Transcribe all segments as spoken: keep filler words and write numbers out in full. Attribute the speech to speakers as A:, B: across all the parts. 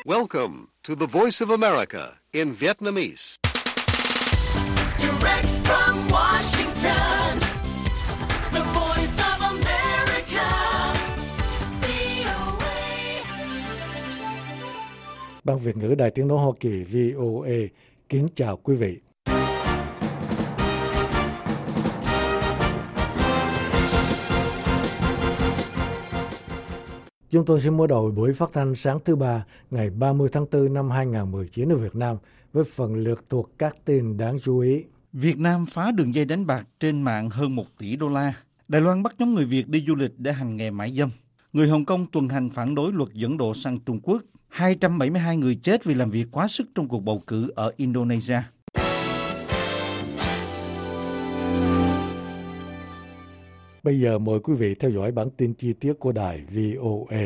A: Welcome to the Voice of America in Vietnamese.
B: Direct from Washington, the Voice of America, vê o a.
C: Ban Việt ngữ Đài Tiếng nói Hoa Kỳ vê o a kính chào quý vị. Chúng tôi sẽ mở đầu buổi phát thanh sáng thứ ba ngày ba mươi tháng tư năm hai nghìn không trăm mười chín ở Việt Nam với phần lượt thuộc các tin đáng chú ý.
D: Việt Nam phá đường dây đánh bạc trên mạng hơn một tỷ đô la. Đài Loan bắt nhóm người Việt đi du lịch để hành nghề mại dâm. Người Hồng Kông tuần hành phản đối luật dẫn độ sang Trung Quốc. hai trăm bảy mươi hai người chết vì làm việc quá sức trong cuộc bầu cử ở Indonesia.
C: Bây giờ mời quý vị theo dõi bản tin chi tiết của đài vê o a.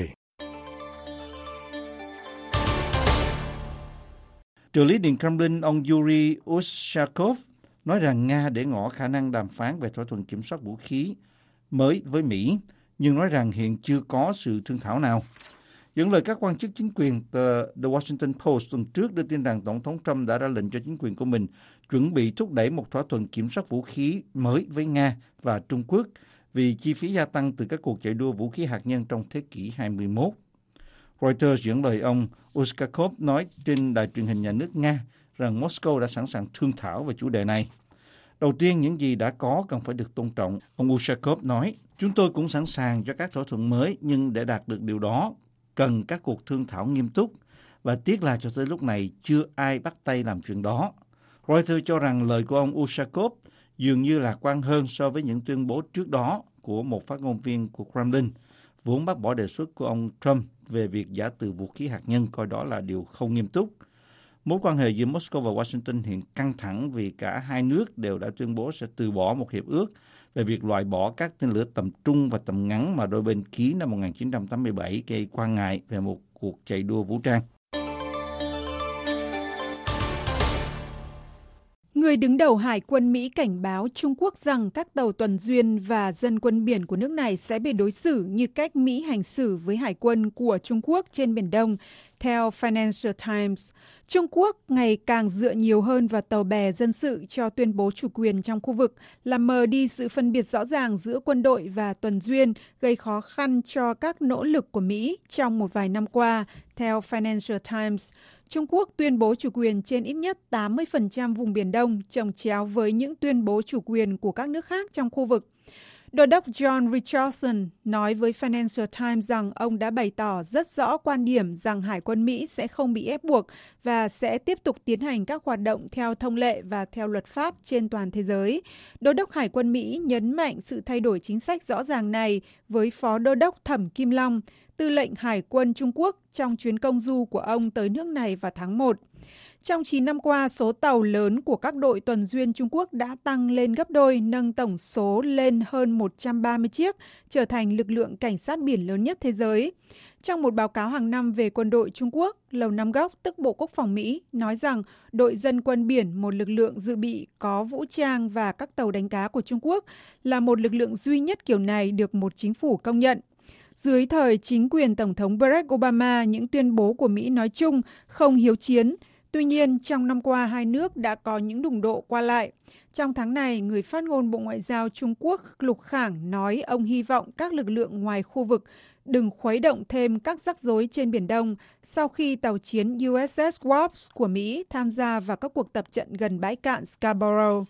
D: Trợ lý Điện Kremlin ông Yuri Ushakov nói rằng Nga để ngỏ khả năng đàm phán về thỏa thuận kiểm soát vũ khí mới với Mỹ, nhưng nói rằng hiện chưa có sự thương thảo nào. Dẫn lời các quan chức chính quyền, tờ The Washington Post tuần trước đưa tin rằng Tổng thống Trump đã ra lệnh cho chính quyền của mình chuẩn bị thúc đẩy một thỏa thuận kiểm soát vũ khí mới với Nga và Trung Quốc vì chi phí gia tăng từ các cuộc chạy đua vũ khí hạt nhân trong thế kỷ hai mươi mốt. Reuters dẫn lời ông Ushakov nói trên đài truyền hình nhà nước Nga rằng Moscow đã sẵn sàng thương thảo về chủ đề này. Đầu tiên, những gì đã có cần phải được tôn trọng. Ông Ushakov nói, chúng tôi cũng sẵn sàng cho các thỏa thuận mới, nhưng để đạt được điều đó, cần các cuộc thương thảo nghiêm túc. Và tiếc là cho tới lúc này chưa ai bắt tay làm chuyện đó. Reuters cho rằng lời của ông Ushakov dường như lạc quan hơn so với những tuyên bố trước đó của một phát ngôn viên của Kremlin, vốn bác bỏ đề xuất của ông Trump về việc giã từ vũ khí hạt nhân, coi đó là điều không nghiêm túc. Mối quan hệ giữa Moscow và Washington hiện căng thẳng vì cả hai nước đều đã tuyên bố sẽ từ bỏ một hiệp ước về việc loại bỏ các tên lửa tầm trung và tầm ngắn mà đôi bên ký năm một nghìn chín trăm tám mươi bảy, gây quan ngại về một cuộc chạy đua vũ trang.
E: Người đứng đầu Hải quân Mỹ cảnh báo Trung Quốc rằng các tàu tuần duyên và dân quân biển của nước này sẽ bị đối xử như cách Mỹ hành xử với hải quân của Trung Quốc trên Biển Đông. Theo Financial Times, Trung Quốc ngày càng dựa nhiều hơn vào tàu bè dân sự cho tuyên bố chủ quyền trong khu vực, làm mờ đi sự phân biệt rõ ràng giữa quân đội và tuần duyên, gây khó khăn cho các nỗ lực của Mỹ trong một vài năm qua. Theo Financial Times, Trung Quốc tuyên bố chủ quyền trên ít nhất tám mươi phần trăm vùng Biển Đông, chồng chéo với những tuyên bố chủ quyền của các nước khác trong khu vực. Đô đốc John Richardson nói với Financial Times rằng ông đã bày tỏ rất rõ quan điểm rằng Hải quân Mỹ sẽ không bị ép buộc và sẽ tiếp tục tiến hành các hoạt động theo thông lệ và theo luật pháp trên toàn thế giới. Đô đốc Hải quân Mỹ nhấn mạnh sự thay đổi chính sách rõ ràng này với Phó Đô đốc Thẩm Kim Long, tư lệnh Hải quân Trung Quốc, trong chuyến công du của ông tới nước này vào tháng một. Trong chín năm qua, số tàu lớn của các đội tuần duyên Trung Quốc đã tăng lên gấp đôi, nâng tổng số lên hơn một trăm ba mươi chiếc, trở thành lực lượng cảnh sát biển lớn nhất thế giới. Trong một báo cáo hàng năm về quân đội Trung Quốc, Lầu Năm Góc, tức Bộ Quốc phòng Mỹ, nói rằng đội dân quân biển, một lực lượng dự bị có vũ trang và các tàu đánh cá của Trung Quốc, là một lực lượng duy nhất kiểu này được một chính phủ công nhận. Dưới thời chính quyền Tổng thống Barack Obama, những tuyên bố của Mỹ nói chung không hiếu chiến. Tuy nhiên, trong năm qua, hai nước đã có những đụng độ qua lại. Trong tháng này, người phát ngôn Bộ Ngoại giao Trung Quốc Lục Khảng nói ông hy vọng các lực lượng ngoài khu vực đừng khuấy động thêm các rắc rối trên Biển Đông sau khi tàu chiến u ét ét Wasp của Mỹ tham gia vào các cuộc tập trận gần bãi cạn Scarborough.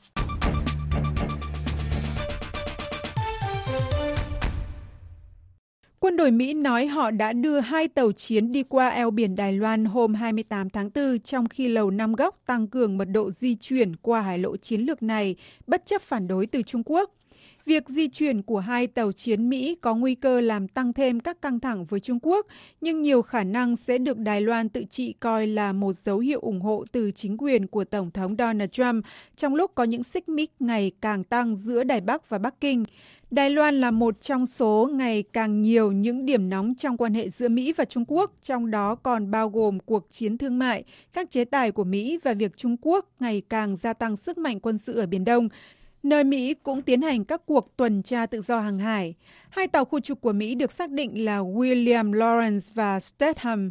E: Quân đội Mỹ nói họ đã đưa hai tàu chiến đi qua eo biển Đài Loan hôm hai mươi tám tháng tư, trong khi Lầu Năm Góc tăng cường mật độ di chuyển qua hải lộ chiến lược này, bất chấp phản đối từ Trung Quốc. Việc di chuyển của hai tàu chiến Mỹ có nguy cơ làm tăng thêm các căng thẳng với Trung Quốc, nhưng nhiều khả năng sẽ được Đài Loan tự trị coi là một dấu hiệu ủng hộ từ chính quyền của Tổng thống Donald Trump trong lúc có những xích mích ngày càng tăng giữa Đài Bắc và Bắc Kinh. Đài Loan là một trong số ngày càng nhiều những điểm nóng trong quan hệ giữa Mỹ và Trung Quốc, trong đó còn bao gồm cuộc chiến thương mại, các chế tài của Mỹ và việc Trung Quốc ngày càng gia tăng sức mạnh quân sự ở Biển Đông, nơi Mỹ cũng tiến hành các cuộc tuần tra tự do hàng hải. Hai tàu khu trục của Mỹ được xác định là William Lawrence và Statham.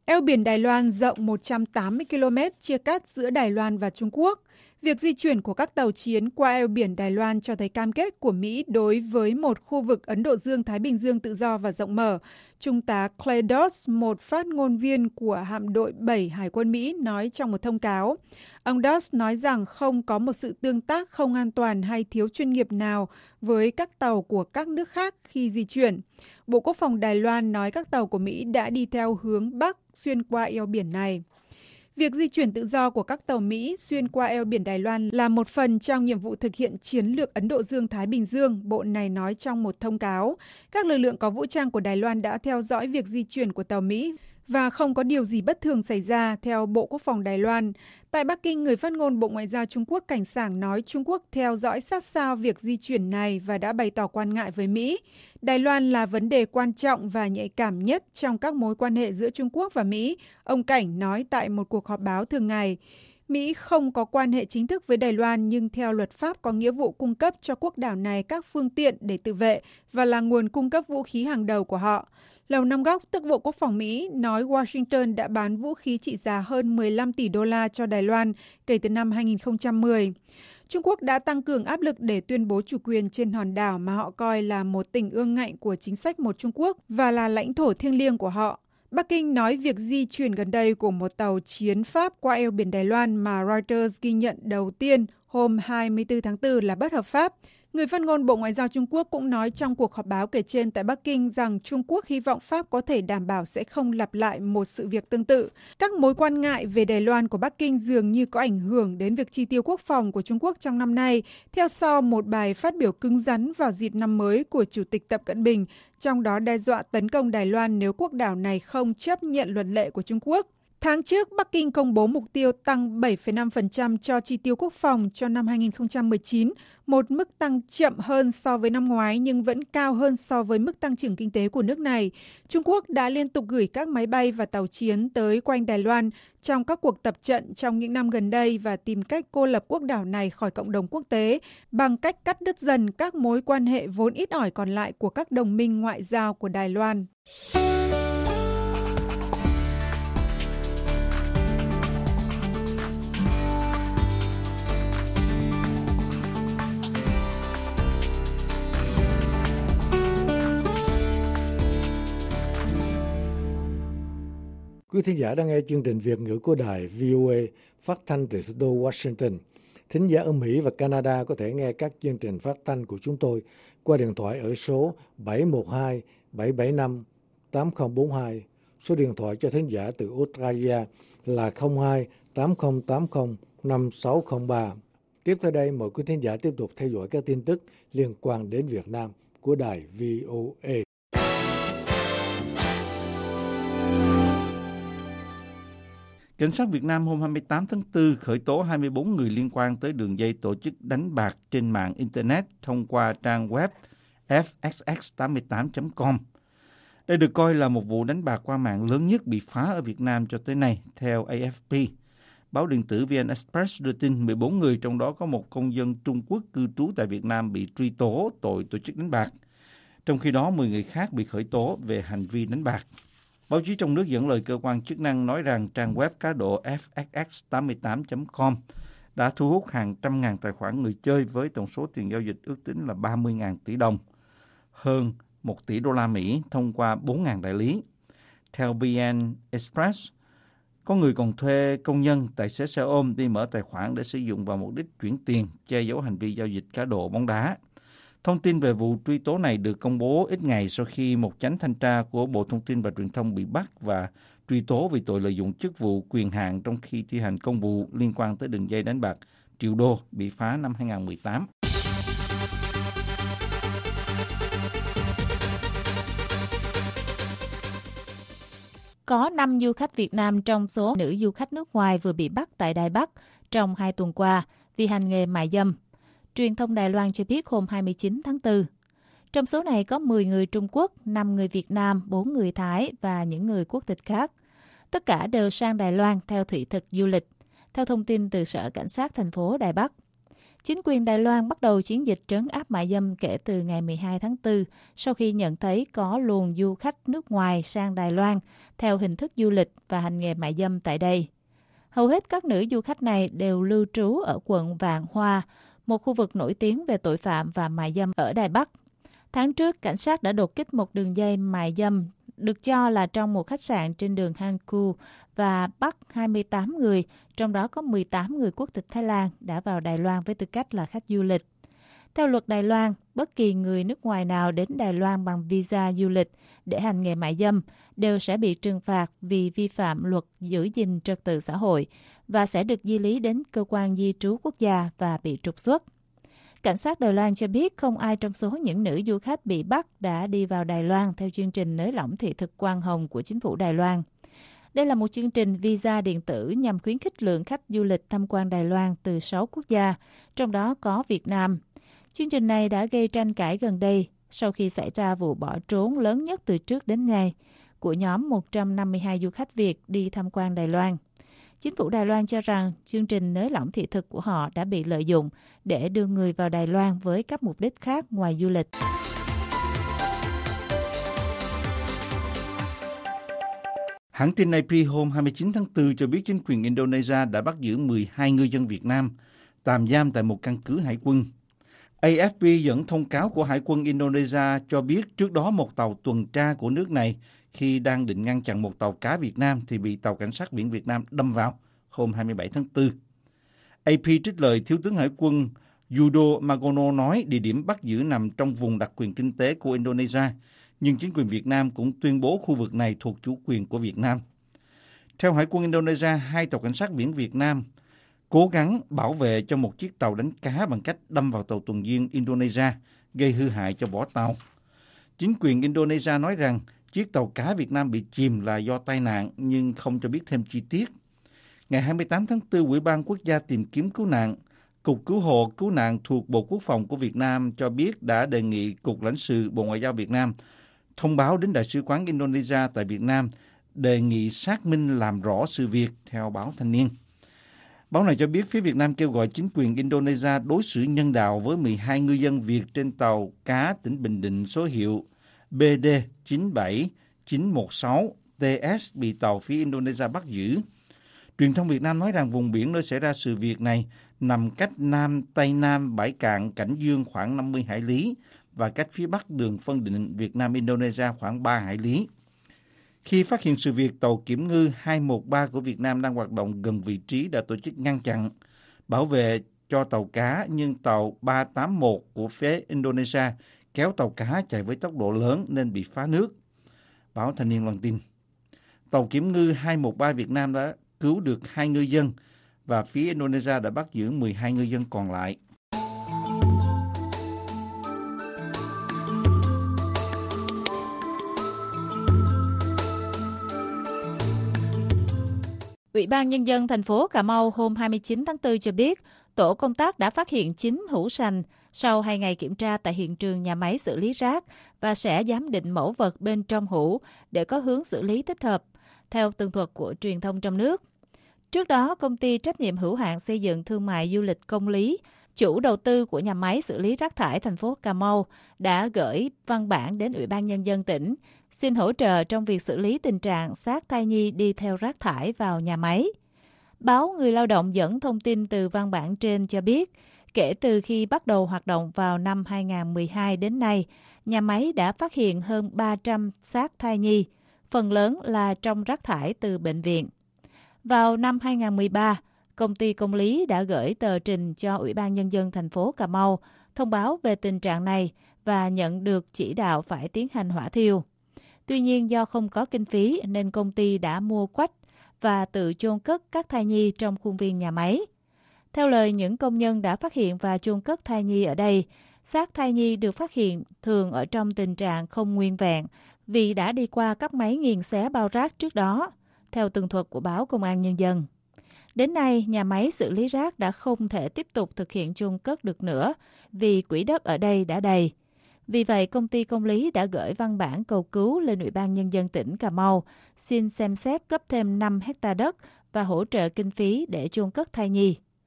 E: Eo biển Đài Loan rộng một trăm tám mươi ki lô mét chia cắt giữa Đài Loan và Trung Quốc. Việc di chuyển của các tàu chiến qua eo biển Đài Loan cho thấy cam kết của Mỹ đối với một khu vực Ấn Độ Dương-Thái Bình Dương tự do và rộng mở. Trung tá Clay Doss, một phát ngôn viên của hạm đội bảy Hải quân Mỹ, nói trong một thông cáo. Ông Doss nói rằng không có một sự tương tác không an toàn hay thiếu chuyên nghiệp nào với các tàu của các nước khác khi di chuyển. Bộ Quốc phòng Đài Loan nói các tàu của Mỹ đã đi theo hướng Bắc xuyên qua eo biển này. Việc di chuyển tự do của các tàu Mỹ xuyên qua eo biển Đài Loan là một phần trong nhiệm vụ thực hiện chiến lược Ấn Độ Dương-Thái Bình Dương, Bộ này nói trong một thông cáo. Các lực lượng có vũ trang của Đài Loan đã theo dõi việc di chuyển của tàu Mỹ và không có điều gì bất thường xảy ra, theo Bộ Quốc phòng Đài Loan. Tại Bắc Kinh, người phát ngôn Bộ Ngoại giao Trung Quốc Cảnh Sảng nói Trung Quốc theo dõi sát sao việc di chuyển này và đã bày tỏ quan ngại với Mỹ. Đài Loan là vấn đề quan trọng và nhạy cảm nhất trong các mối quan hệ giữa Trung Quốc và Mỹ, ông Cảnh nói tại một cuộc họp báo thường ngày. Mỹ không có quan hệ chính thức với Đài Loan nhưng theo luật pháp có nghĩa vụ cung cấp cho quốc đảo này các phương tiện để tự vệ và là nguồn cung cấp vũ khí hàng đầu của họ. Lầu Năm Góc, tức Bộ Quốc phòng Mỹ, nói Washington đã bán vũ khí trị giá hơn mười lăm tỷ đô la cho Đài Loan kể từ năm hai nghìn không trăm mười. Trung Quốc đã tăng cường áp lực để tuyên bố chủ quyền trên hòn đảo mà họ coi là một tỉnh ương ngạnh của chính sách một Trung Quốc và là lãnh thổ thiêng liêng của họ. Bắc Kinh nói việc di chuyển gần đây của một tàu chiến Pháp qua eo biển Đài Loan mà Reuters ghi nhận đầu tiên hôm hai mươi tư tháng tư là bất hợp pháp. Người phát ngôn Bộ Ngoại giao Trung Quốc cũng nói trong cuộc họp báo kể trên tại Bắc Kinh rằng Trung Quốc hy vọng Pháp có thể đảm bảo sẽ không lặp lại một sự việc tương tự. Các mối quan ngại về Đài Loan của Bắc Kinh dường như có ảnh hưởng đến việc chi tiêu quốc phòng của Trung Quốc trong năm nay, theo sau một bài phát biểu cứng rắn vào dịp năm mới của Chủ tịch Tập Cận Bình, trong đó đe dọa tấn công Đài Loan nếu quốc đảo này không chấp nhận luật lệ của Trung Quốc. Tháng trước, Bắc Kinh công bố mục tiêu tăng bảy phẩy năm phần trăm cho chi tiêu quốc phòng cho năm hai nghìn không trăm mười chín, một mức tăng chậm hơn so với năm ngoái nhưng vẫn cao hơn so với mức tăng trưởng kinh tế của nước này. Trung Quốc đã liên tục gửi các máy bay và tàu chiến tới quanh Đài Loan trong các cuộc tập trận trong những năm gần đây và tìm cách cô lập quốc đảo này khỏi cộng đồng quốc tế bằng cách cắt đứt dần các mối quan hệ vốn ít ỏi còn lại của các đồng minh ngoại giao của Đài Loan.
C: Quý thính giả đang nghe chương trình Việt ngữ của đài vê o a phát thanh từ thủ đô Washington. Thính giả ở Mỹ và Canada có thể nghe các chương trình phát thanh của chúng tôi qua điện thoại ở số bảy một hai bảy bảy năm tám không bốn hai. Số điện thoại cho thính giả từ Australia là không hai tám không tám không năm sáu không ba. Tiếp theo đây, mời quý thính giả tiếp tục theo dõi các tin tức liên quan đến Việt Nam của đài vê o a.
D: Cảnh sát Việt Nam hôm hai mươi tám tháng tư khởi tố hai mươi bốn người liên quan tới đường dây tổ chức đánh bạc trên mạng Internet thông qua trang web f x x tám mươi tám chấm com. Đây được coi là một vụ đánh bạc qua mạng lớn nhất bị phá ở Việt Nam cho tới nay, theo A F P. Báo điện tử vê en Express đưa tin mười bốn người, trong đó có một công dân Trung Quốc cư trú tại Việt Nam bị truy tố tội tổ chức đánh bạc. Trong khi đó, mười người khác bị khởi tố về hành vi đánh bạc. Báo chí trong nước dẫn lời cơ quan chức năng nói rằng trang web cá độ f x x tám mươi tám chấm com đã thu hút hàng trăm ngàn tài khoản người chơi với tổng số tiền giao dịch ước tính là ba mươi nghìn tỷ đồng, hơn một tỷ đô la Mỹ thông qua bốn nghìn đại lý. Theo vê en Express, có người còn thuê công nhân, tài xế xe ôm đi mở tài khoản để sử dụng vào mục đích chuyển tiền, che giấu hành vi giao dịch cá độ bóng đá. Thông tin về vụ truy tố này được công bố ít ngày sau khi một chánh thanh tra của Bộ Thông tin và Truyền thông bị bắt và truy tố vì tội lợi dụng chức vụ quyền hạn trong khi thi hành công vụ liên quan tới đường dây đánh bạc triệu đô bị phá năm hai nghìn không trăm mười tám.
F: Có năm du khách Việt Nam trong số nữ du khách nước ngoài vừa bị bắt tại Đài Bắc trong hai tuần qua vì hành nghề mại dâm. Truyền thông Đài Loan cho biết hôm hai mươi chín tháng tư. Trong số này có mười người Trung Quốc, năm người Việt Nam, bốn người Thái và những người quốc tịch khác. Tất cả đều sang Đài Loan theo thị thực du lịch, theo thông tin từ Sở Cảnh sát thành phố Đài Bắc. Chính quyền Đài Loan bắt đầu chiến dịch trấn áp mại dâm kể từ ngày mười hai tháng tư, sau khi nhận thấy có luồng du khách nước ngoài sang Đài Loan theo hình thức du lịch và hành nghề mại dâm tại đây. Hầu hết các nữ du khách này đều lưu trú ở quận Vạn Hoa, một khu vực nổi tiếng về tội phạm và mại dâm ở Đài Bắc. Tháng trước, cảnh sát đã đột kích một đường dây mại dâm được cho là trong một khách sạn trên đường Hanku và bắt hai mươi tám người, trong đó có mười tám người quốc tịch Thái Lan đã vào Đài Loan với tư cách là khách du lịch. Theo luật Đài Loan, bất kỳ người nước ngoài nào đến Đài Loan bằng visa du lịch để hành nghề mại dâm đều sẽ bị trừng phạt vì vi phạm luật giữ gìn trật tự xã hội và sẽ được di lý đến cơ quan di trú quốc gia và bị trục xuất. Cảnh sát Đài Loan cho biết không ai trong số những nữ du khách bị bắt đã đi vào Đài Loan theo chương trình nới lỏng thị thực quang hồng của chính phủ Đài Loan. Đây là một chương trình visa điện tử nhằm khuyến khích lượng khách du lịch tham quan Đài Loan từ sáu quốc gia, trong đó có Việt Nam. Chương trình này đã gây tranh cãi gần đây sau khi xảy ra vụ bỏ trốn lớn nhất từ trước đến nay của nhóm một trăm năm mươi hai du khách Việt đi tham quan Đài Loan. Chính phủ Đài Loan cho rằng chương trình nới lỏng thị thực của họ đã bị lợi dụng để đưa người vào Đài Loan với các mục đích khác ngoài du lịch.
D: Hãng tin a pê hôm hai mươi chín tháng tư cho biết chính quyền Indonesia đã bắt giữ mười hai ngư dân Việt Nam tạm giam tại một căn cứ hải quân. a ép pê dẫn thông cáo của Hải quân Indonesia cho biết trước đó một tàu tuần tra của nước này khi đang định ngăn chặn một tàu cá Việt Nam thì bị tàu cảnh sát biển Việt Nam đâm vào hôm hai mươi bảy tháng tư. a pê trích lời Thiếu tướng Hải quân Yudo Margono nói địa điểm bắt giữ nằm trong vùng đặc quyền kinh tế của Indonesia, nhưng chính quyền Việt Nam cũng tuyên bố khu vực này thuộc chủ quyền của Việt Nam. Theo Hải quân Indonesia, hai tàu cảnh sát biển Việt Nam cố gắng bảo vệ cho một chiếc tàu đánh cá bằng cách đâm vào tàu tuần duyên Indonesia, gây hư hại cho vỏ tàu. Chính quyền Indonesia nói rằng chiếc tàu cá Việt Nam bị chìm là do tai nạn nhưng không cho biết thêm chi tiết. Ngày hai mươi tám tháng tư, Ủy ban Quốc gia tìm kiếm cứu nạn, Cục Cứu hộ Cứu nạn thuộc Bộ Quốc phòng của Việt Nam cho biết đã đề nghị Cục lãnh sự Bộ Ngoại giao Việt Nam thông báo đến Đại sứ quán Indonesia tại Việt Nam đề nghị xác minh làm rõ sự việc, theo báo Thanh niên. Báo này cho biết phía Việt Nam kêu gọi chính quyền Indonesia đối xử nhân đạo với mười hai ngư dân Việt trên tàu cá tỉnh Bình Định số hiệu B D chín bảy chín một sáu T S bị tàu phía Indonesia bắt giữ. Truyền thông Việt Nam nói rằng vùng biển nơi xảy ra sự việc này nằm cách Nam Tây Nam bãi cạn Cảnh Dương khoảng năm mươi hải lý và cách phía Bắc đường phân định Việt Nam-Indonesia khoảng ba hải lý. Khi phát hiện sự việc, tàu kiểm ngư hai một ba của Việt Nam đang hoạt động gần vị trí đã tổ chức ngăn chặn, bảo vệ cho tàu cá, nhưng tàu ba tám một của phía Indonesia kéo tàu cá chạy với tốc độ lớn nên bị phá nước. Báo Thanh niên loan tin. Tàu kiểm ngư hai một ba Việt Nam đã cứu được hai ngư dân và phía Indonesia đã bắt giữ mười hai ngư dân còn lại.
F: Ủy ban Nhân dân thành phố Cà Mau hôm hai mươi chín tháng tư cho biết, tổ công tác đã phát hiện chín hũ sành sau hai ngày kiểm tra tại hiện trường nhà máy xử lý rác và sẽ giám định mẫu vật bên trong hũ để có hướng xử lý thích hợp, theo tường thuật của truyền thông trong nước. Trước đó, công ty trách nhiệm hữu hạn xây dựng thương mại du lịch Công Lý, chủ đầu tư của nhà máy xử lý rác thải thành phố Cà Mau, đã gửi văn bản đến Ủy ban Nhân dân tỉnh, xin hỗ trợ trong việc xử lý tình trạng xác thai nhi đi theo rác thải vào nhà máy. Báo Người Lao động dẫn thông tin từ văn bản trên cho biết, kể từ khi bắt đầu hoạt động vào năm hai nghìn không trăm mười hai đến nay, nhà máy đã phát hiện hơn ba trăm xác thai nhi, phần lớn là trong rác thải từ bệnh viện. Vào năm hai nghìn không trăm mười ba, công ty Công Lý đã gửi tờ trình cho Ủy ban Nhân dân thành phố Cà Mau thông báo về tình trạng này và nhận được chỉ đạo phải tiến hành hỏa thiêu. Tuy nhiên, do không có kinh phí nên công ty đã mua quách và tự chôn cất các thai nhi trong khuôn viên nhà máy. Theo lời những công nhân đã phát hiện và chôn cất thai nhi ở đây, xác thai nhi được phát hiện thường ở trong tình trạng không nguyên vẹn vì đã đi qua các máy nghiền xé bao rác trước đó, theo tường thuật của báo Công an Nhân dân. Đến nay, nhà máy xử lý rác đã không thể tiếp tục thực hiện chôn cất được nữa vì quỹ đất ở đây đã đầy. Vì vậy, công ty Công Lý đã gửi văn bản cầu cứu lên Ủy ban Nhân dân tỉnh Cà Mau, xin xem xét cấp thêm năm héc ta đất và hỗ trợ kinh phí để chôn cất thai nhi.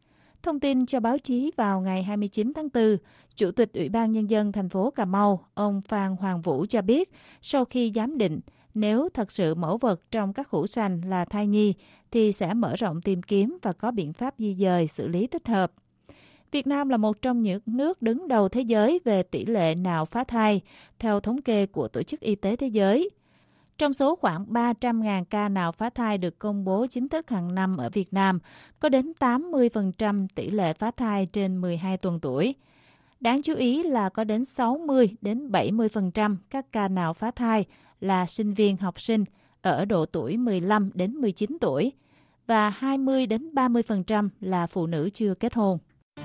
F: thông tin cho báo chí vào ngày hai mươi chín tháng tư, Chủ tịch Ủy ban Nhân dân thành phố Cà Mau, ông Phan Hoàng Vũ cho biết, sau khi giám định, nếu thật sự mẫu vật trong các hũ sành là thai nhi, thì sẽ mở rộng tìm kiếm và có biện pháp di dời xử lý thích hợp. Việt Nam là một trong những nước đứng đầu thế giới về tỷ lệ nạo phá thai, theo thống kê của Tổ chức Y tế Thế giới. Trong số khoảng ba trăm nghìn ca nạo phá thai được công bố chính thức hàng năm ở Việt Nam, có đến tám mươi phần trăm tỷ lệ phá thai trên mười hai tuần tuổi. Đáng chú ý là có đến sáu mươi đến bảy mươi phần trăm các ca nạo phá thai là sinh viên học sinh ở độ tuổi mười lăm đến mười chín tuổi và hai mươi đến ba mươi phần trăm là phụ nữ chưa kết hôn.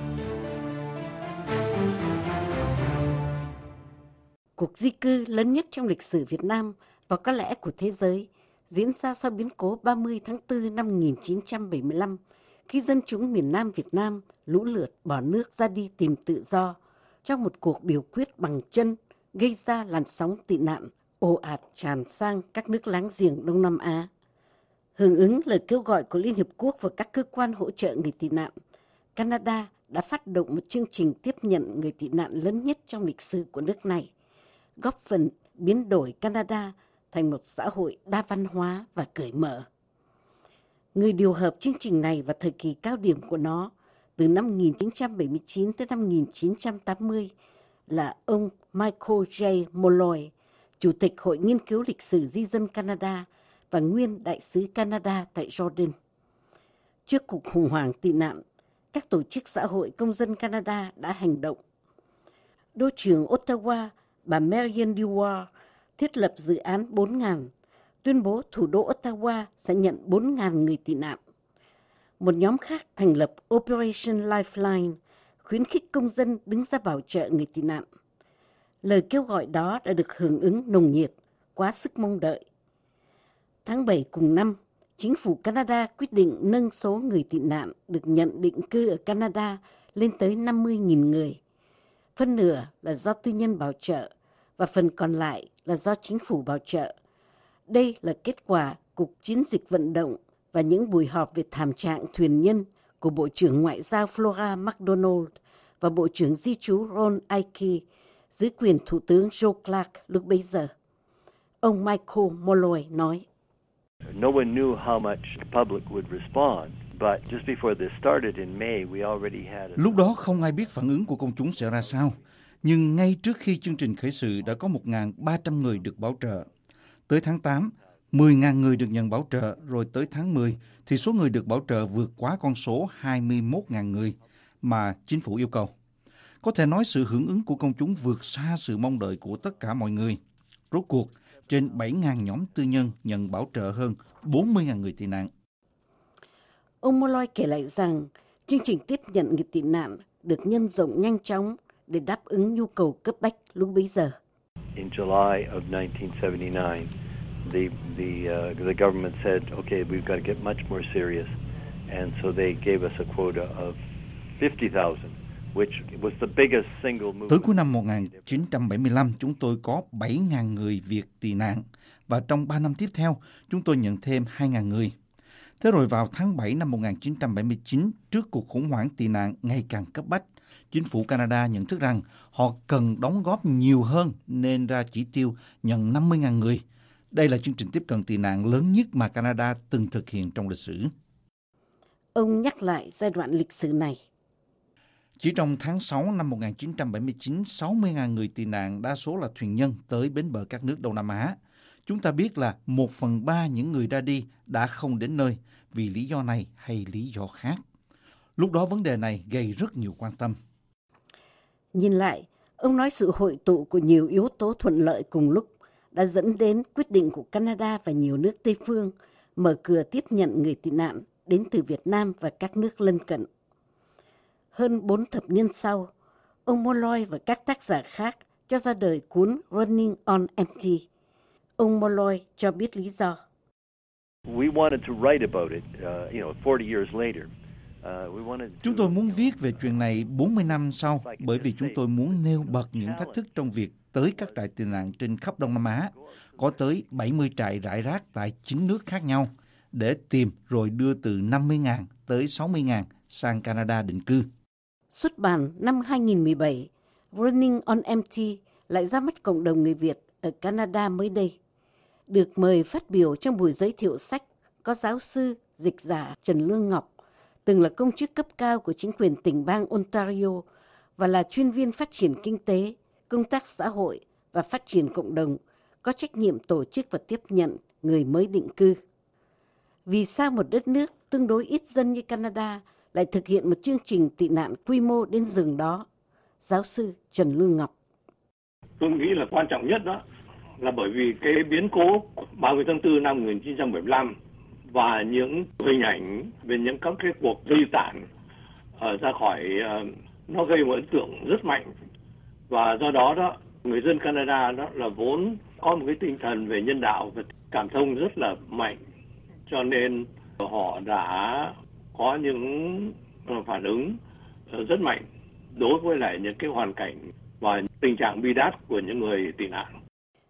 G: Cuộc di cư lớn nhất trong lịch sử Việt Nam và có lẽ của thế giới diễn ra sau biến cố ba mươi tháng tư năm một nghìn chín trăm bảy mươi lăm, khi dân chúng miền Nam Việt Nam lũ lượt bỏ nước ra đi tìm tự do trong một cuộc biểu quyết bằng chân gây ra làn sóng tị nạn ồ ạt tràn sang các nước láng giềng Đông Nam Á. Hưởng ứng lời kêu gọi của Liên Hiệp Quốc và các cơ quan hỗ trợ người tị nạn, Canada đã phát động một chương trình tiếp nhận người tị nạn lớn nhất trong lịch sử của nước này, góp phần biến đổi Canada thành một xã hội đa văn hóa và cởi mở. Người điều hợp chương trình này vào thời kỳ cao điểm của nó, từ năm một nghìn chín trăm bảy mươi chín tới năm một nghìn chín trăm tám mươi, là ông Michael J. Molloy, Chủ tịch Hội Nghiên cứu Lịch sử Di dân Canada và nguyên đại sứ Canada tại Jordan. Trước cuộc khủng hoảng tị nạn, các tổ chức xã hội công dân Canada đã hành động. Đô trưởng Ottawa, bà Marianne Dubois, thiết lập dự án bốn nghìn, tuyên bố thủ đô Ottawa sẽ nhận bốn nghìn người tị nạn. Một nhóm khác thành lập Operation Lifeline, khuyến khích công dân đứng ra bảo trợ người tị nạn. Lời kêu gọi đó đã được hưởng ứng nồng nhiệt, quá sức mong đợi. Tháng bảy cùng năm, chính phủ Canada quyết định nâng số người tị nạn được nhận định cư ở Canada lên tới năm mươi nghìn người. Phân nửa là do tư nhân bảo trợ và phần còn lại là do chính phủ bảo trợ. Đây là kết quả cuộc chiến dịch vận động và những buổi họp về thảm trạng thuyền nhân của Bộ trưởng Ngoại giao Flora MacDonald và Bộ trưởng Di trú Ron Ike dưới quyền Thủ tướng Joe Clark lúc bấy giờ. Ông Michael Molloy nói,
H: No one knew how much the public would respond, but just before this started in May, we already had a...
D: Lúc đó không ai biết phản ứng của công chúng sẽ ra sao, nhưng ngay trước khi chương trình khởi sự đã có một nghìn ba trăm người được bảo trợ. Tới tháng tám, mười nghìn người được nhận bảo trợ, rồi tới tháng mười thì số người được bảo trợ vượt quá con số hai mươi mốt nghìn người mà chính phủ yêu cầu. Có thể nói sự hưởng ứng của công chúng vượt xa sự mong đợi của tất cả mọi người. Rốt cuộc, trên bảy nghìn nhóm tư nhân nhận bảo trợ hơn bốn mươi nghìn người tị nạn.
G: Ông Molloy kể lại rằng chương trình tiếp nhận người tị nạn được nhân rộng nhanh chóng để đáp ứng nhu cầu cấp bách lúc bấy giờ.
H: In July of nineteen seventy-nine, the the uh, the government said, okay, we've got to get much more serious, and so they gave us a quota of fifty thousand, which was the biggest single movement.
D: Tới cuối năm một nghìn chín trăm bảy mươi lăm, chúng tôi có bảy nghìn người Việt tị nạn, và trong ba năm tiếp theo, chúng tôi nhận thêm hai nghìn người. Thế rồi vào tháng bảy năm một nghìn chín trăm bảy mươi chín, trước cuộc khủng hoảng tị nạn ngày càng cấp bách, chính phủ Canada nhận thức rằng họ cần đóng góp nhiều hơn nên ra chỉ tiêu nhận năm mươi nghìn người. Đây là chương trình tiếp cận tị nạn lớn nhất mà Canada từng thực hiện trong lịch sử.
G: Ông nhắc lại giai đoạn lịch sử này.
D: Chỉ trong tháng sáu năm một nghìn chín trăm bảy mươi chín, sáu mươi nghìn người tị nạn, đa số là thuyền nhân, tới bến bờ các nước Đông Nam Á. Chúng ta biết là một phần ba những người ra đi đã không đến nơi vì lý do này hay lý do khác. Lúc đó vấn đề này gây rất nhiều quan tâm.
G: Nhìn lại, ông nói sự hội tụ của nhiều yếu tố thuận lợi cùng lúc đã dẫn đến quyết định của Canada và nhiều nước Tây phương mở cửa tiếp nhận người tị nạn đến từ Việt Nam và các nước lân cận. Hơn bốn thập niên sau, ông Molloy và các tác giả khác cho ra đời cuốn Running on Empty. Ông Molloy cho biết lý do.
H: We wanted to write about it, uh, you know, forty years later. Uh, we wanted to...
D: Chúng tôi muốn viết về chuyện này bốn mươi năm sau, bởi vì chúng tôi muốn nêu bật những thách thức trong việc tới các trại tị nạn trên khắp Đông Nam Á. Có tới bảy mươi trại rải rác tại chín nước khác nhau, để tìm rồi đưa từ năm mươi nghìn tới sáu mươi nghìn sang Canada định cư.
G: Xuất bản năm hai nghìn mười bảy, Running on Empty lại ra mắt cộng đồng người Việt ở Canada mới đây. Được mời phát biểu trong buổi giới thiệu sách có giáo sư, dịch giả Trần Lương Ngọc, từng là công chức cấp cao của chính quyền tỉnh bang Ontario và là chuyên viên phát triển kinh tế, công tác xã hội và phát triển cộng đồng, có trách nhiệm tổ chức và tiếp nhận người mới định cư. Vì sao một đất nước tương đối ít dân như Canada lại thực hiện một chương trình tị nạn quy mô đến giường đó? Giáo sư Trần Lương Ngọc.
I: Tôi nghĩ là quan trọng nhất đó là bởi vì cái biến cố ba mươi tháng tư năm một nghìn chín trăm bảy mươi lăm và những hình ảnh về những các cái cuộc di tản uh, ra khỏi uh, nó gây một ấn tượng rất mạnh, và do đó đó người dân Canada đó là vốn có một cái tinh thần về nhân đạo và cảm thông rất là mạnh, cho nên họ đã có những phản ứng rất mạnh đối với lại những cái hoàn cảnh và tình trạng bi đát của những người tị nạn.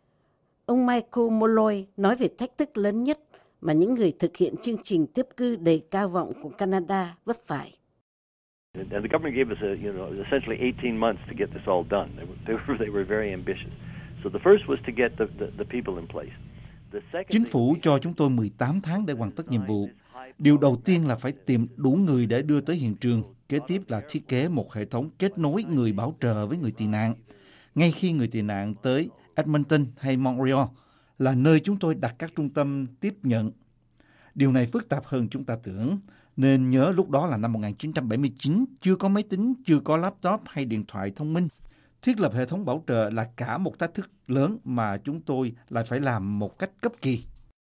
G: Ông Michael Molloy nói về thách thức lớn nhất mà những người thực hiện chương trình tiếp cư đầy cao vọng của Canada vấp phải.
H: And the government gave us a, you know, essentially eighteen months to get this all done. They were, they were, they were very ambitious. So the first was to get the, the, the people in place. The second
D: Chính phủ cho chúng tôi mười tám tháng để hoàn tất nhiệm vụ. Điều đầu tiên là phải tìm đủ người để đưa tới hiện trường. Kế tiếp là thiết kế một hệ thống kết nối người bảo trợ với người tị nạn. Ngay khi người tị nạn tới Edmonton hay Montreal là nơi chúng tôi đặt các trung tâm tiếp nhận. Điều này phức tạp hơn chúng ta tưởng, nên nhớ lúc đó là năm một nghìn chín trăm bảy mươi chín, chưa có máy tính, chưa có laptop hay điện thoại thông minh. Thiết lập hệ thống bảo trợ là cả một thách thức lớn mà chúng tôi lại phải làm một cách cấp kỳ.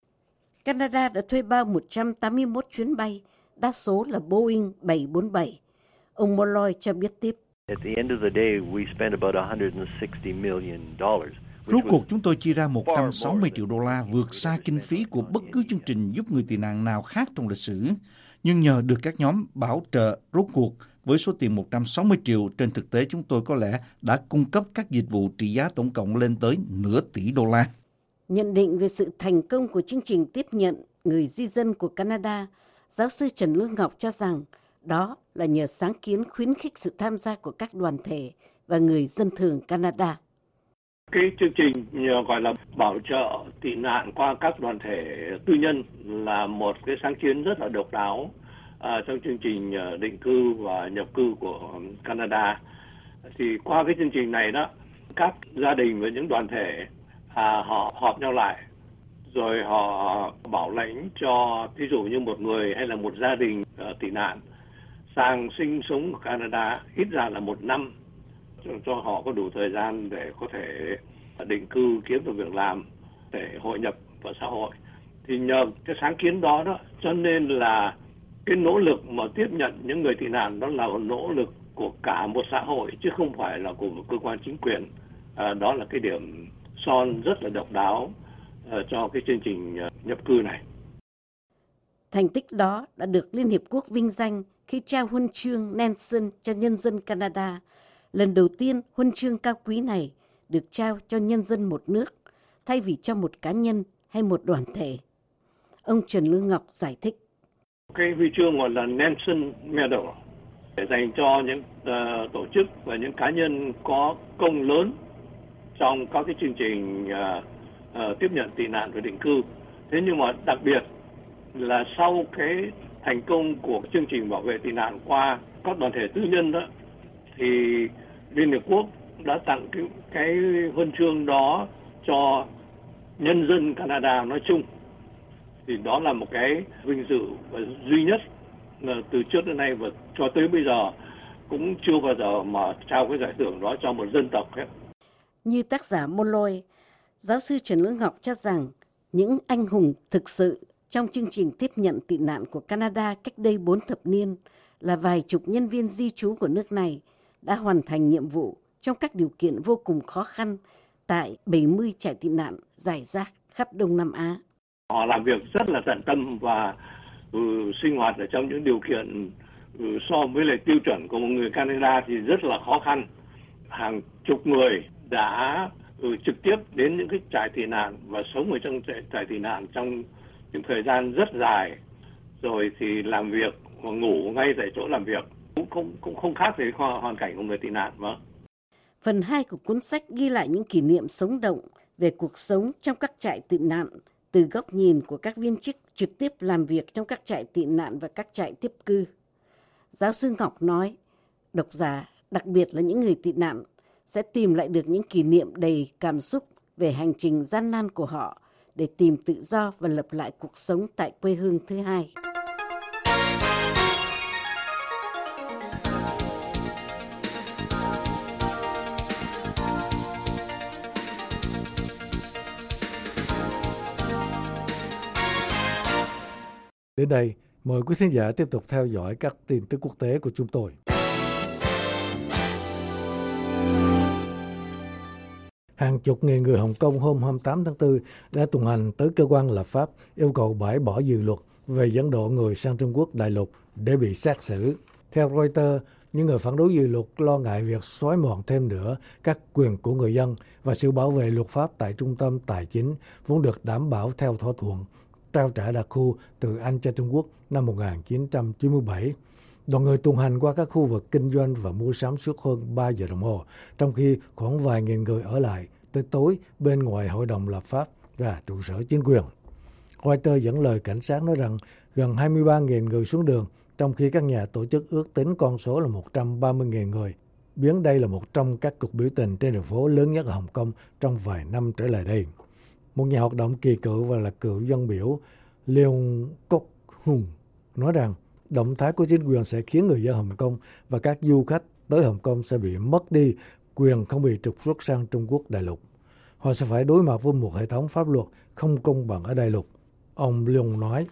G: Canada đã thuê bao một trăm tám mươi mốt chuyến bay, đa số là Boeing bảy bốn bảy. Ông Molloy cho biết tiếp.
H: At the end of the day, we spent about one hundred sixty million dollars.
D: Rốt cuộc chúng tôi chi ra một trăm sáu mươi triệu đô la, vượt xa kinh phí của bất cứ chương trình giúp người tị nạn nào khác trong lịch sử. Nhưng nhờ được các nhóm bảo trợ, rốt cuộc với số tiền một trăm sáu mươi triệu, trên thực tế chúng tôi có lẽ đã cung cấp các dịch vụ trị giá tổng cộng lên tới nửa tỷ đô la.
G: Nhận định về sự thành công của chương trình tiếp nhận người di dân của Canada, giáo sư Trần Lương Ngọc cho rằng đó là nhờ sáng kiến khuyến khích sự tham gia của các đoàn thể và người dân thường Canada.
I: Cái chương trình gọi là bảo trợ tị nạn qua các đoàn thể tư nhân là một cái sáng kiến rất là độc đáo à, trong chương trình định cư và nhập cư của Canada. Thì qua cái chương trình này đó, các gia đình và những đoàn thể à, họ họp nhau lại, rồi họ bảo lãnh cho ví dụ như một người hay là một gia đình uh, tị nạn sang sinh sống ở Canada ít ra là một năm, cho họ có đủ thời gian để có thể định cư, kiếm được việc làm, để hội nhập vào xã hội. Thì nhờ cái sáng kiến đó đó, cho nên là cái nỗ lực mà tiếp nhận những người tị nạn đó là một nỗ lực của cả một xã hội chứ không phải là của một cơ quan chính quyền. À, đó là cái điểm son rất là độc đáo uh, cho cái chương trình uh, nhập cư này.
G: Thành tích đó đã được Liên Hiệp Quốc vinh danh khi trao huân chương Nelson cho nhân dân Canada. Lần đầu tiên huân chương cao quý này được trao cho nhân dân một nước, thay vì cho một cá nhân hay một đoàn thể. Ông Trần Lương Ngọc giải thích.
I: Cái huy chương gọi là Nelson Medal để dành cho những uh, tổ chức và những cá nhân có công lớn trong các cái chương trình uh, uh, tiếp nhận tị nạn và định cư. Thế nhưng mà đặc biệt là sau cái thành công của chương trình bảo vệ tị nạn qua các đoàn thể tư nhân đó, thì Liên Hiệp Quốc đã tặng cái, cái huân chương đó cho nhân dân Canada nói chung. Thì đó là một cái vinh dự và duy nhất từ trước đến nay và cho tới bây giờ cũng chưa bao giờ mà trao cái giải thưởng đó cho một dân tộc hết.
G: Như tác giả Molloy, giáo sư Trần Lương Ngọc cho rằng những anh hùng thực sự trong chương trình tiếp nhận tị nạn của Canada cách đây bốn thập niên là vài chục nhân viên di trú của nước này đã hoàn thành nhiệm vụ trong các điều kiện vô cùng khó khăn tại bảy mươi trại tị nạn rải rác khắp Đông Nam Á.
I: Họ làm việc rất là tận tâm và ừ, sinh hoạt ở trong những điều kiện ừ, so với lại tiêu chuẩn của một người Canada thì rất là khó khăn. Hàng chục người đã ừ, trực tiếp đến những cái trại tị nạn và sống ở trong trại, trại tị nạn trong những thời gian rất dài, rồi thì làm việc ngủ ngay tại chỗ làm việc, cũng không cũng không khác gì hoàn hoàn cảnh của người tị nạn. Vâng.
G: Phần hai của cuốn sách ghi lại những kỷ niệm sống động về cuộc sống trong các trại tị nạn từ góc nhìn của các viên chức trực tiếp làm việc trong các trại tị nạn và các trại tiếp cư. Giáo sư Ngọc nói, độc giả, đặc biệt là những người tị nạn, sẽ tìm lại được những kỷ niệm đầy cảm xúc về hành trình gian nan của họ để tìm tự do và lập lại cuộc sống tại quê hương thứ hai.
C: Đến đây, mời quý khán giả tiếp tục theo dõi các tin tức quốc tế của chúng tôi. Hàng chục nghìn người Hồng Kông hôm hai mươi tám tháng tư đã tuần hành tới cơ quan lập pháp yêu cầu bãi bỏ dự luật về dẫn độ người sang Trung Quốc đại lục để bị xét xử. Theo Reuters, những người phản đối dự luật lo ngại việc xói mòn thêm nữa các quyền của người dân và sự bảo vệ luật pháp tại trung tâm tài chính vốn được đảm bảo theo thỏa thuận trao trả đặc khu từ Anh cho Trung Quốc năm một nghìn chín trăm chín mươi bảy. Đoàn người tuần hành qua các khu vực kinh doanh và mua sắm suốt hơn ba giờ đồng hồ, trong khi khoảng vài nghìn người ở lại tới tối bên ngoài hội đồng lập pháp và trụ sở chính quyền. Reuters dẫn lời cảnh sát nói rằng gần hai mươi ba nghìn người xuống đường, trong khi các nhà tổ chức ước tính con số là một trăm ba mươi nghìn người, biến đây là một trong các cuộc biểu tình trên đường phố lớn nhất ở Hồng Kông trong vài năm trở lại đây. Một nhà hoạt động kỳ cựu và là cựu dân biểu Leon Kok Hung nói rằng động thái của chính quyền sẽ khiến người dân Hồng Kông và các du khách tới Hồng Kông sẽ bị mất đi quyền không bị trục xuất sang Trung Quốc đại lục. Họ sẽ phải đối mặt với một hệ thống pháp luật không công bằng ở đại lục. Ông Leon nói.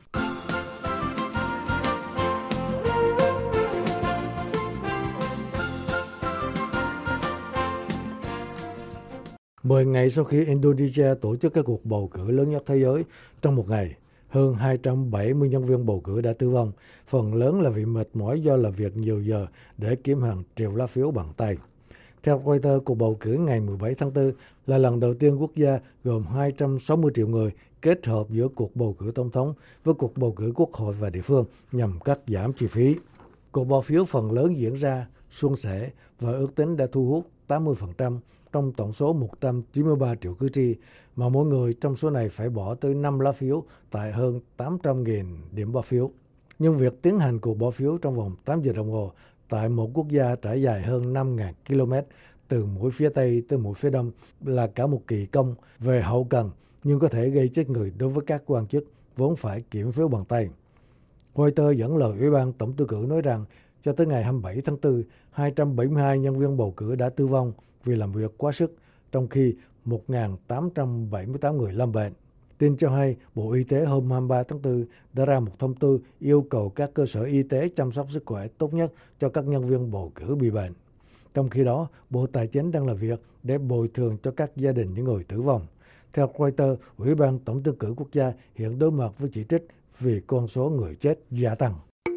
C: Mười ngày sau khi Indonesia tổ chức các cuộc bầu cử lớn nhất thế giới trong một ngày, hơn hai trăm bảy mươi nhân viên bầu cử đã tử vong, phần lớn là vì mệt mỏi do làm việc nhiều giờ để kiếm hàng triệu lá phiếu bằng tay. Theo Reuters, cuộc bầu cử ngày mười bảy tháng tư là lần đầu tiên quốc gia gồm hai trăm sáu mươi triệu người kết hợp giữa cuộc bầu cử tổng thống với cuộc bầu cử quốc hội và địa phương nhằm cắt giảm chi phí. Cuộc bỏ phiếu phần lớn diễn ra suôn sẻ và ước tính đã thu hút tám mươi phần trăm trong tổng số một trăm chín mươi ba triệu cử tri, mà mỗi người trong số này phải bỏ tới năm lá phiếu tại hơn tám trăm nghìn điểm bỏ phiếu. Nhưng việc tiến hành cuộc bỏ phiếu trong vòng tám giờ đồng hồ tại một quốc gia trải dài hơn năm nghìn ki lô mét từ mũi phía Tây tới mũi phía Đông là cả một kỳ công về hậu cần, nhưng có thể gây chết người đối với các quan chức vốn phải kiểm phiếu bằng tay. Reuters dẫn lời Ủy ban Tổng tuyển cử nói rằng cho tới ngày hai mươi bảy tháng tư, hai trăm bảy mươi hai nhân viên bầu cử đã tử vong vì làm việc quá sức, trong khi một nghìn tám trăm bảy mươi tám người lâm bệnh. Tin cho hay, Bộ Y tế hôm hai mươi ba tháng tư đã ra một thông tư yêu cầu các cơ sở y tế chăm sóc sức khỏe tốt nhất cho các nhân viên bầu cử bị bệnh. Trong khi đó, Bộ Tài chính đang làm việc để bồi thường cho các gia đình những người tử vong. Theo Reuters, Ủy ban Tổng tuyển cử quốc gia hiện đối mặt với chỉ trích vì con số người chết gia tăng.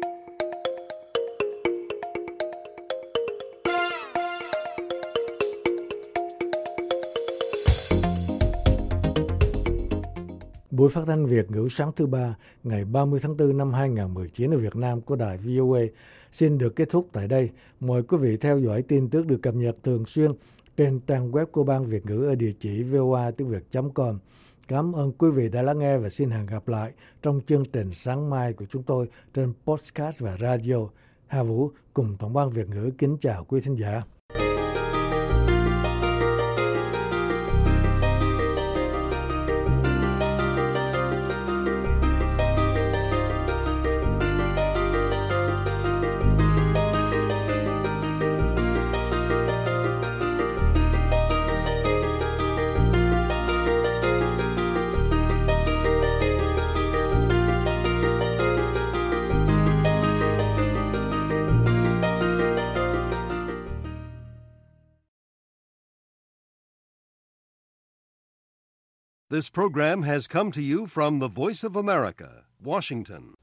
C: Buổi phát thanh Việt ngữ sáng thứ Ba, ngày ba mươi tháng tư năm hai nghìn không trăm mười chín ở Việt Nam của đài vê o a xin được kết thúc tại đây. Mời quý vị theo dõi tin tức được cập nhật thường xuyên trên trang web của Ban Việt ngữ ở địa chỉ voa tiếng việt chấm com. Cảm ơn quý vị đã lắng nghe và xin hẹn gặp lại trong chương trình sáng mai của chúng tôi trên podcast và radio. Hà Vũ cùng Tổng ban Việt ngữ kính chào quý thính giả.
A: This program has come to you from the Voice of America, Washington.